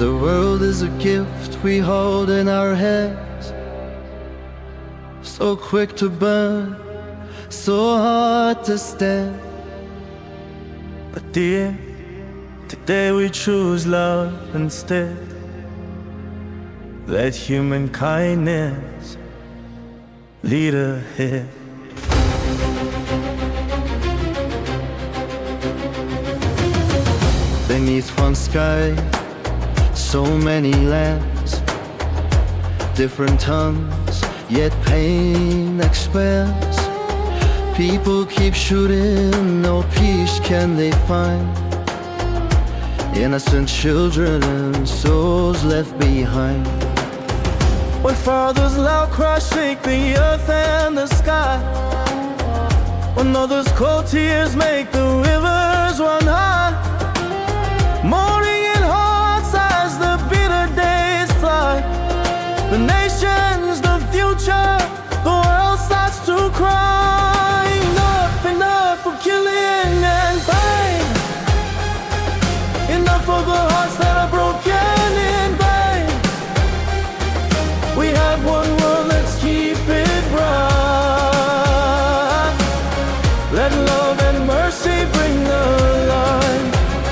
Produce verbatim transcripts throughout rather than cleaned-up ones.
The world is a gift we hold in our hands, so quick to burn, so hard to stand. But dear, today we choose love instead. Let human kindness lead ahead. Beneath one sky, so many lands, different tongues, yet pain expands. People keep shooting, no peace can they find. Innocent children and souls left behind. When father's loud cries shake the earth and the sky, when mother's cold tears make the rivers run high, mourning in hearts as the bitter days fly, the nations, the future, the world starts to cry. Enough, enough of killing and pain. Enough of the hearts that are broken in vain. We have one world, let's keep it bright. Let love and mercy bring the light.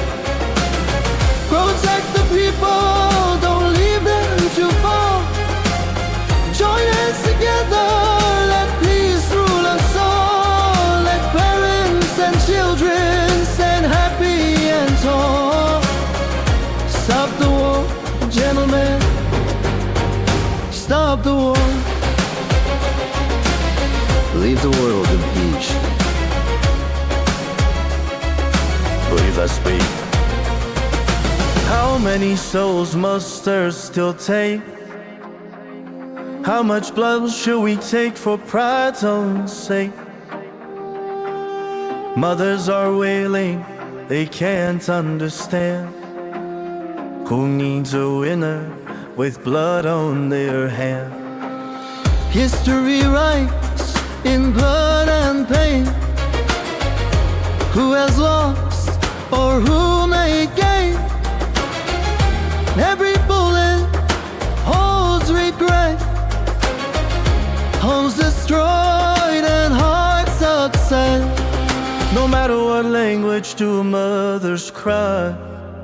Protect the people, don't leave them to fall. Join hands together, let peace rule us all. Let parents and children stand happy and tall. Stop the war, gentlemen. Stop the war. Leave the world in peace. Breathe us speak. How many souls must earth still take? How much blood should we take for pride's own sake? Mothers are wailing, they can't understand. Who needs a winner with blood on their hand? History writes in blood and pain. Who has lost or who may gain? Every bullet holds regret. Homes destroyed and hearts upset. No matter what language do mothers cry,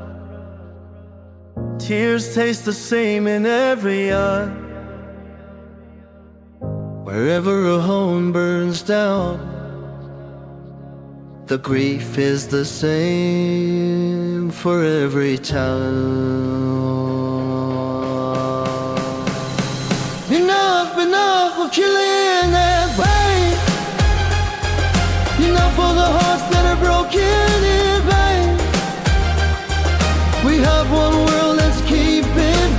tears taste the same in every eye. Wherever a home burns down, the grief is the same for every town. Enough, enough of killing and pain. Enough of the hearts that are broken in vain. We have one world, let's keep it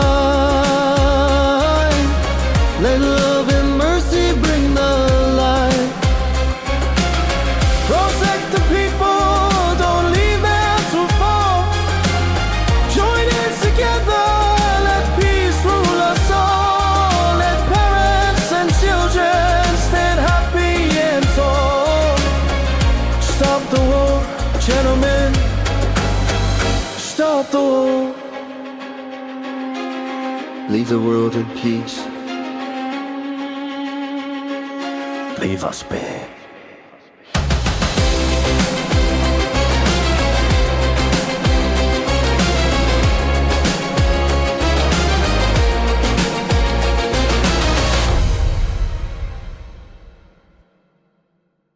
bright. Let love and mercy bring the light. Protect the people, don't leave them to fall. Join hands together, let peace rule us all. Let parents and children stand happy and tall. Stop the war, gentlemen. Stop the war. Leave the world in peace. Leave us be.